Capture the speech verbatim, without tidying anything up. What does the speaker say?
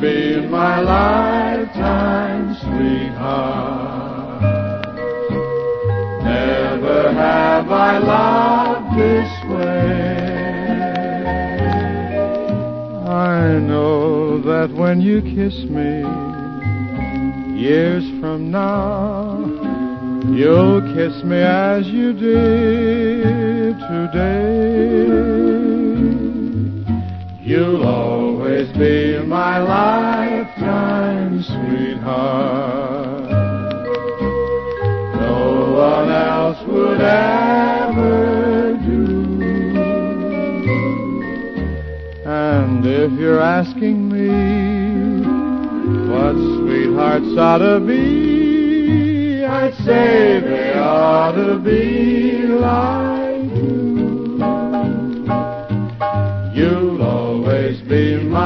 be my lifetime sweetheart. Never have I loved this way. I know that when you kiss me, years from now, you'll kiss me as you did today. You'll always be my lifetime sweetheart. No one else would ever do. And if you're asking me what sweethearts ought to be, I'd say they ought to be like you. You'll always be my